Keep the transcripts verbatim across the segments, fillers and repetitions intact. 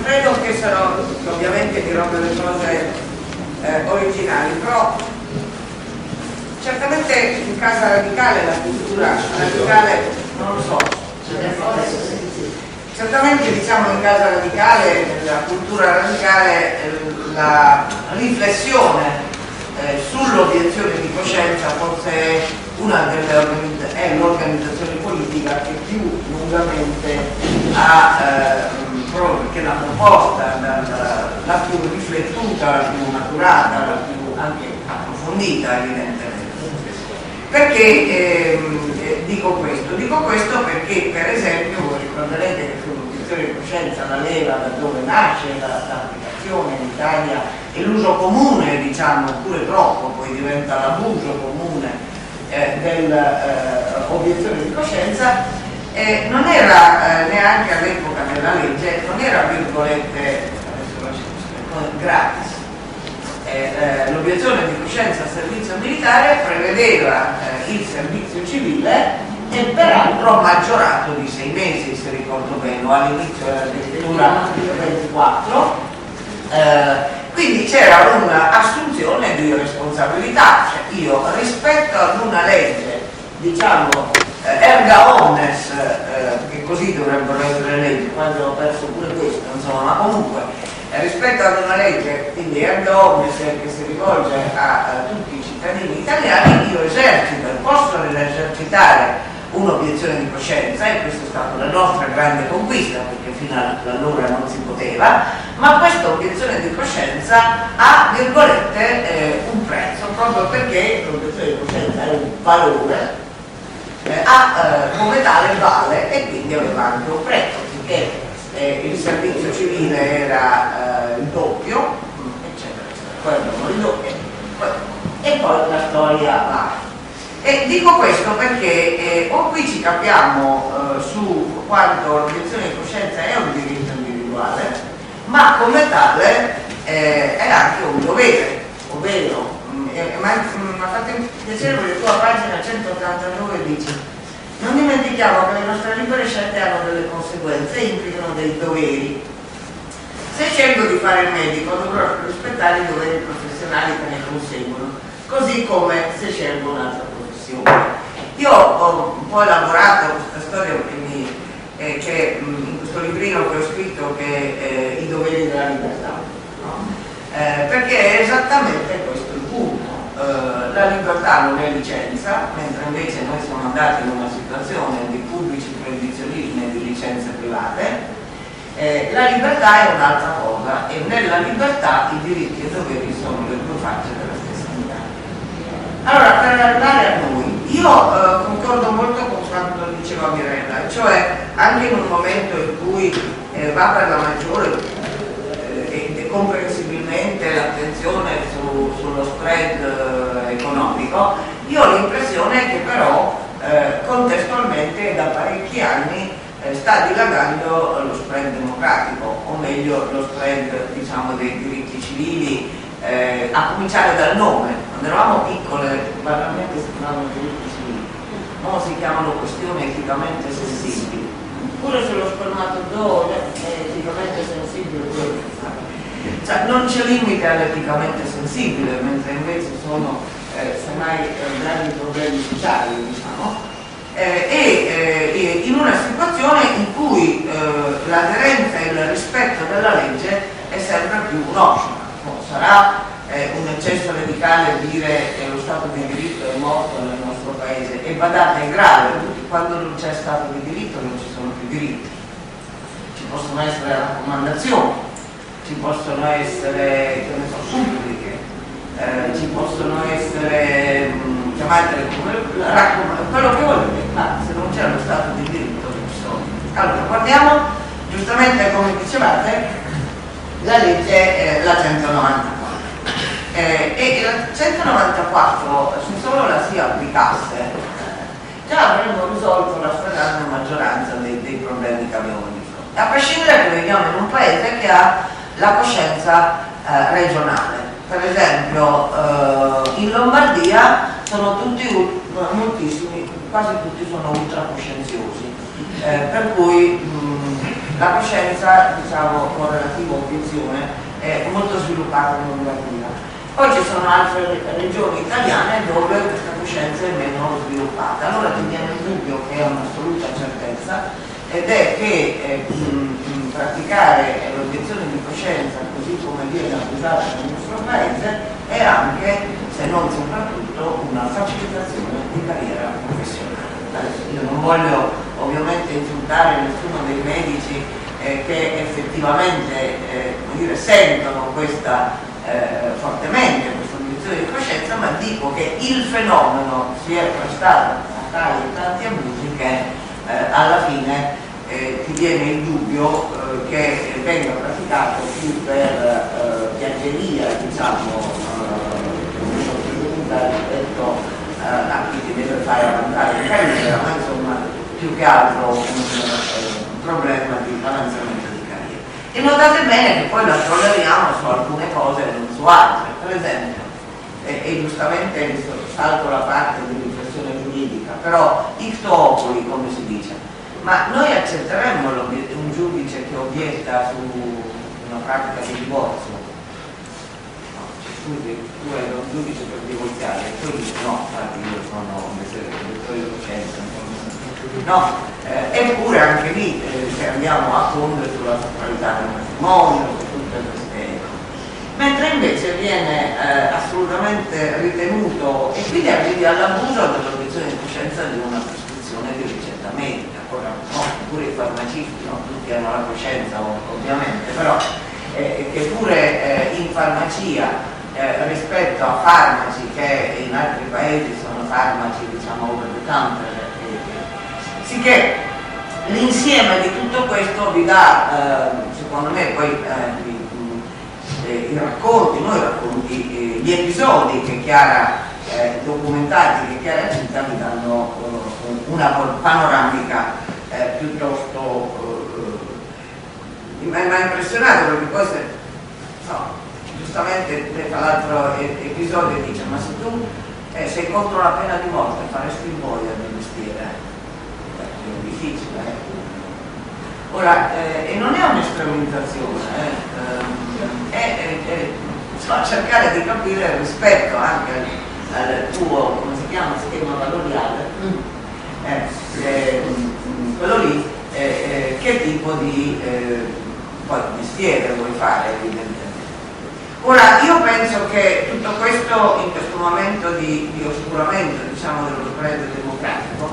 credo che sono, ovviamente dirò delle cose eh, originali, però certamente in Casa Radicale la cultura radicale, non lo so, certamente diciamo in Casa Radicale, la cultura radicale, la riflessione eh, sull'obiezione di coscienza forse è una delle è l'organizzazione politica che più lungamente ha eh, che l'ha proposta, la, la, la più riflettuta, la più maturata, la più anche approfondita evidentemente. Perché eh, dico questo? Dico questo perché per esempio voi ricorderete che sull'obiezione di coscienza la leva da dove nasce l'applicazione in Italia e l'uso comune, diciamo, pure troppo, poi diventa l'abuso comune eh, dell'obiezione di coscienza, eh, non era eh, neanche all'epoca della legge, non era virgolette gratis. Eh, eh, l'obiezione di coscienza al servizio militare prevedeva eh, il servizio civile e peraltro maggiorato di sei mesi, se ricordo bene, all'inizio della addirittura ventiquattro, eh, quindi c'era un'assunzione di responsabilità, cioè io rispetto ad una legge, diciamo, eh, erga omnes, eh, che così dovrebbero essere le leggi, quasi ho perso pure questo, insomma, ma comunque rispetto ad una legge, quindi erga omnes, che si rivolge a, a tutti i cittadini italiani, io esercito e posso esercitare un'obiezione di coscienza, e questa è stata la nostra grande conquista, perché fino ad allora non si poteva, ma questa obiezione di coscienza ha, virgolette, eh, un prezzo, proprio perché l'obiezione di coscienza è un valore, eh, ha, eh, come tale vale, e quindi aveva anche un prezzo, perché Eh, il servizio civile era eh, il doppio, eccetera, eccetera. Poi abbiamo il doppio, e poi la storia va. E dico questo perché eh, o qui ci capiamo eh, su quanto l'obiezione di coscienza è un diritto individuale, ma come tale eh, è anche un dovere, ovvero, mh, eh, ma mi ha fatto piacere perché tu a pagina centottantanove dici: non dimentichiamo che le nostre libere scelte hanno delle conseguenze e implicano dei doveri. Se scelgo di fare il medico dovrò rispettare i doveri professionali che ne conseguono, così come se scelgo un'altra professione. Io ho un po' elaborato questa storia che mi, eh, che, in questo librino che ho scritto, che è eh, I doveri della libertà, no? eh, perché è esattamente questo il punto. Uh, la libertà non è licenza, mentre invece noi siamo andati in una situazione di pubblici proibizionismi e di licenze private. Eh, la libertà è un'altra cosa, e nella libertà i diritti e i doveri sono le due facce della stessa medaglia. Allora, per arrivare a noi, io uh, concordo molto con quanto diceva Mirella, cioè anche in un momento in cui eh, va per la maggiore e comprensibilmente l'attenzione su, sullo spread eh, economico, io ho l'impressione che però eh, contestualmente da parecchi anni eh, sta dilagando lo spread democratico, o meglio lo spread, diciamo, dei diritti civili, eh, a cominciare dal nome. Quando eravamo piccole banalmente si chiamavano diritti civili, ora si chiamano questioni eticamente sensibili, pure sullo spermatozoo è eticamente sensibile. Cioè, non c'è limite all'eticamente sensibile, mentre invece sono eh, semmai eh, grandi problemi sociali, diciamo, eh, e eh, in una situazione in cui eh, l'aderenza e il rispetto della legge è sempre più un'oscena. No, sarà eh, un eccesso radicale dire che lo Stato di diritto è morto nel nostro paese, e badate, è grave, perché quando non c'è Stato di diritto non ci sono più diritti. Ci possono essere raccomandazioni, ci possono essere, che ne so, suppliche, eh, ci possono essere, mh, chiamatele come quello che volete, ma se non c'è lo Stato di diritto non ci sono. Allora, guardiamo giustamente, come dicevate, la legge, eh, la centonovantaquattro. Eh, e la centonovantaquattro, se solo la si applicasse, eh, già avremmo risolto la stragrande maggioranza dei, dei problemi che abbiamo di fronte. A prescindere che viviamo in un paese che ha la coscienza eh, regionale. Per esempio eh, in Lombardia sono tutti, moltissimi, quasi tutti sono ultracoscienziosi, eh, per cui mh, la coscienza, diciamo, con relativa obiezione è molto sviluppata in Lombardia. Poi ci sono altre regioni italiane dove questa coscienza è meno sviluppata. Allora ti viene il dubbio, che è un'assoluta certezza, ed è che eh, mh, praticare l'obiezione di coscienza così come viene applicata nel nostro paese è anche, se non soprattutto, una facilitazione di carriera professionale. Adesso io non voglio ovviamente insultare nessuno dei medici eh, che effettivamente eh, come dire, sentono questa eh, fortemente questa obiezione di coscienza, ma dico che il fenomeno si è prestato a tali e tanti abusi che Eh, alla fine eh, ti viene il dubbio eh, che venga praticato più per eh, piaggeria, diciamo, eh, rispetto eh, a chi ti deve fare avanzare in carriera, ma insomma più che altro un, eh, un problema di avanzamento di carriera. E notate bene che poi la tolleriamo su alcune cose e non su altre. Per esempio, e, e giustamente salto la parte di riflessione giuridica, però icto oculi, come si dice, ma noi accetteremmo un giudice che obietta su una pratica di divorzio? No, scusi, tu eri un giudice per divorziare, tu dici no, infatti io sono un direttore di coscienza, no, eh, eppure anche lì eh, se andiamo a fondo sulla sacralità del matrimonio, su tutte queste cose. Mentre invece viene eh, assolutamente ritenuto, e quindi arrivi all'abuso dell'obiezione di coscienza di una prescrizione di ricetta medica. Ora, no, pure i farmacisti, no, tutti hanno la coscienza ovviamente, però eh, che pure eh, in farmacia eh, rispetto a farmaci che in altri paesi sono farmaci, diciamo, over the counter, eh, eh, sicché l'insieme di tutto questo vi dà, eh, secondo me, poi eh, i, i racconti, noi racconti, eh, gli episodi che Chiara eh, documentati che Chiara cita mi danno uh, una panoramica eh, piuttosto uh, mi ha impressionato, perché poi se, no, giustamente tra l'altro episodio dice: ma se tu eh, sei contro la pena di morte faresti il boia del mestiere? È difficile, eh? Ora, eh, e non è un'estremizzazione, eh, è, è, è so, cercare di capire rispetto anche al, al tuo, come si chiama, schema valoriale, eh, eh, quello lì, eh, eh, che tipo di eh, poi mestiere vuoi fare, evidentemente. Ora, io penso che tutto questo, in questo momento di, di oscuramento, diciamo, dello spread democratico,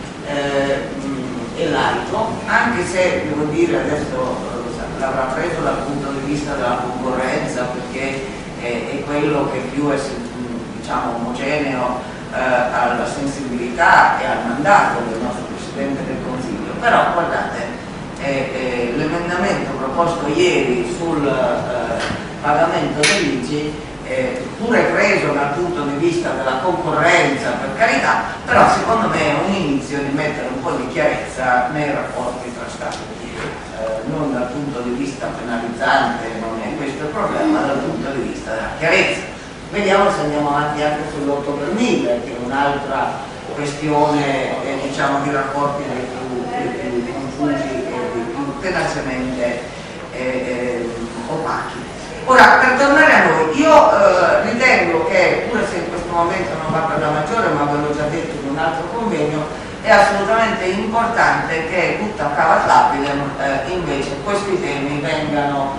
eh, è laico, anche se, devo dire, adesso eh, l'avrà preso dal punto di vista della concorrenza, perché è, è quello che più è, diciamo, omogeneo eh, alla sensibilità e al mandato del nostro Presidente del Consiglio. Però, guardate, eh, eh, l'emendamento proposto ieri sul eh, pagamento dell'I C I, eh, pure preso dal punto di vista della concorrenza, per carità, però secondo me è un inizio di mettere un po' di chiarezza nei rapporti tra Stati Uniti, eh, non dal punto di vista penalizzante, non è questo il problema, dal punto di vista della chiarezza. Vediamo se andiamo avanti anche sull'otto per mille, che è un'altra questione eh, diciamo, di rapporti dei più, dei più confusi e dei più tenacemente eh, eh, opachi. Ora, per tornare a noi, io eh, ritengo che, pur se in questo momento non va per la maggiore, ma ve l'ho già detto in un altro convegno, è assolutamente importante che tutta cavat lapidem eh, invece questi temi vengano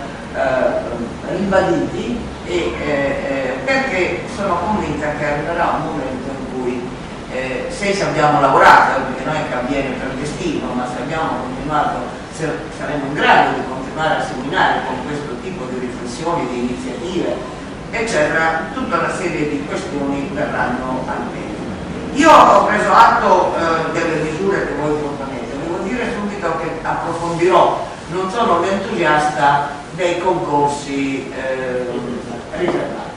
eh, ribaditi, e, eh, eh, perché sono convinta che arriverà un momento in cui, eh, se ci abbiamo lavorato, perché non è che avviene per destino, ma se abbiamo continuato, se saremo in grado di continuare a seminare con questo tipo di riflessioni, di iniziative, eccetera, tutta una serie di questioni verranno al meglio. Io ho preso atto eh, delle misure che voi proponete, devo dire subito che approfondirò, non sono un entusiasta dei concorsi eh, riservati.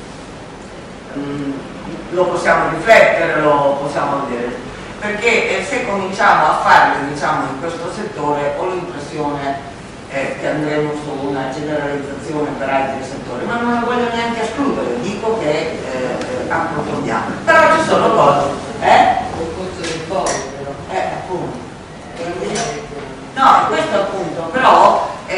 Mm, lo possiamo riflettere, lo possiamo vedere, perché eh, se cominciamo a farle, diciamo, in questo settore, ho l'impressione eh, che andremo su una generalizzazione per altri settori, ma non la voglio neanche escludere, dico che eh, eh, approfondiamo. Però ci sono cose, eh? Un corso di poi, però. Eh, appunto. No, questo appunto, però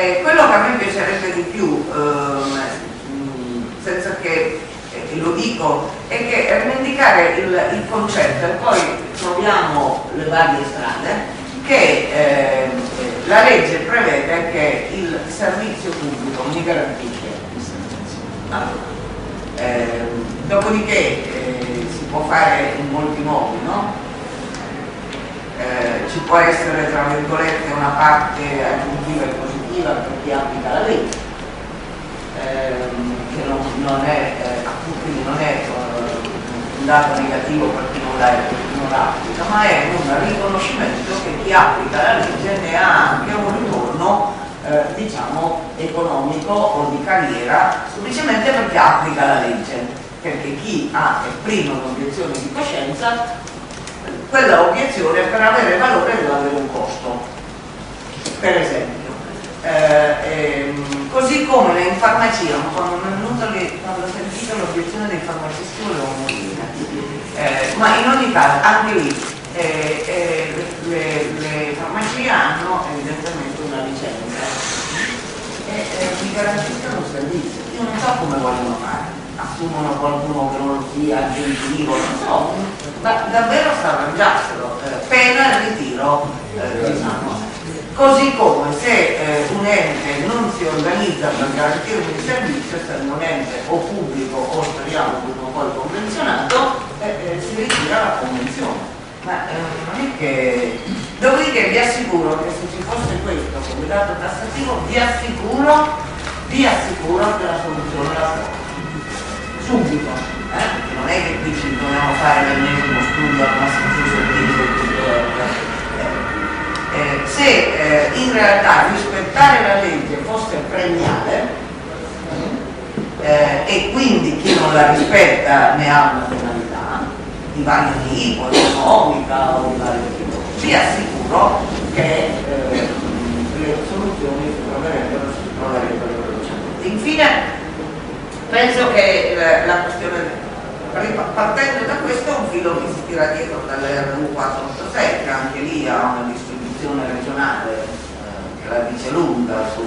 Eh, quello che a me piacerebbe di più, ehm, senza che eh, lo dico, è che rivendicare il, il concetto, e poi troviamo le varie strade, che eh, la legge prevede che il servizio pubblico mi garantisce il servizio. Allora, eh, dopodiché eh, si può fare in molti modi, no? Eh, ci può essere tra virgolette una parte aggiuntiva e positiva per chi applica la legge, ehm, che non, non è eh, appunto non è eh, un dato negativo per chi non la, non la applica, ma è un riconoscimento che chi applica la legge ne ha anche un ritorno eh, diciamo economico o di carriera, semplicemente perché applica la legge, perché chi ha esprime un'obiezione di coscienza, quella obiezione per avere valore deve avere un costo, per esempio. Eh, ehm, così come in farmacia, quando, le, quando ho sentito l'obiezione dei farmacisti volevo morire, eh, ma in ogni caso anche lì eh, eh, le, le farmacie hanno evidentemente una licenza e eh, mi garantiscono un servizio. Io non so come vogliono fare, assumono qualcuno che non sia aggiuntivo, non so, ma davvero si arrangiassero, eh, pena il ritiro, eh, diciamo. Così come se eh, un ente non si organizza per garantire un servizio, se è un ente o pubblico o speriamo prima o poi convenzionato, eh, eh, si ritira la convenzione. Ma eh, non è che... Dopodiché vi assicuro che se ci fosse questo comitato tassativo, vi assicuro, vi assicuro che la soluzione la so. Subito, eh? Perché non è che qui ci dobbiamo fare l'ennesimo studio al massimo suscettibile di tutto eh, eh, se eh, in realtà rispettare la legge fosse premiale eh, e quindi chi non la rispetta ne ha una penalità di vario tipo, economica o di vario tipo, vi assicuro che eh, le soluzioni si troverebbero, si troverebbero velocemente. Infine penso che la, la questione, partendo da questo, è un filo che si tira dietro dall'R U quattrocentottantasei, che anche lì ha una distribuzione regionale eh, che la dice lunga su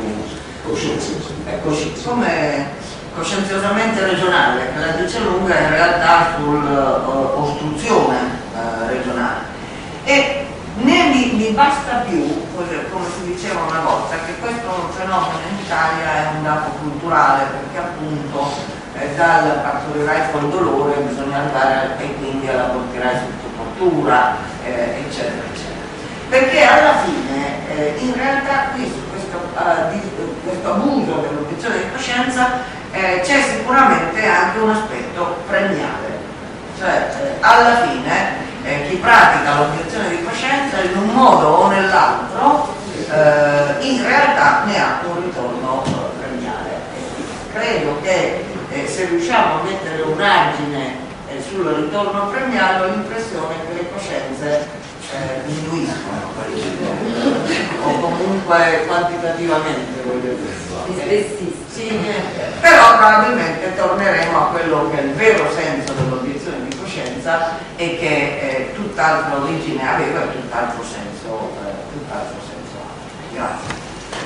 come coscienziosamente regionale, che la dice lunga in realtà sull'ostruzione uh, uh, regionale. E né mi, mi basta più, come si diceva una volta, che questo fenomeno in Italia è un dato culturale, perché appunto eh, dal partorirai col dolore bisogna andare e quindi alla portirai sotto tortura, eh, eccetera, eccetera. Perché alla fine, eh, in realtà, qui su questo, uh, di, questo abuso dell'obiezione di coscienza eh, c'è sicuramente anche un aspetto premiale, cioè eh, alla fine Eh, chi pratica l'obiezione di coscienza in un modo o nell'altro eh, in realtà ne ha un ritorno eh, premiale. E credo che eh, se riusciamo a mettere un argine eh, sul ritorno premiale ho l'impressione che le coscienze eh, diminuiscono o comunque quantitativamente voglio dire. Sì, però probabilmente torneremo a quello che è il vero senso dell'obiezione di coscienza e che eh, tutt'altra origine aveva e tutt'altro senso, eh, tutt'altro senso ha. Grazie.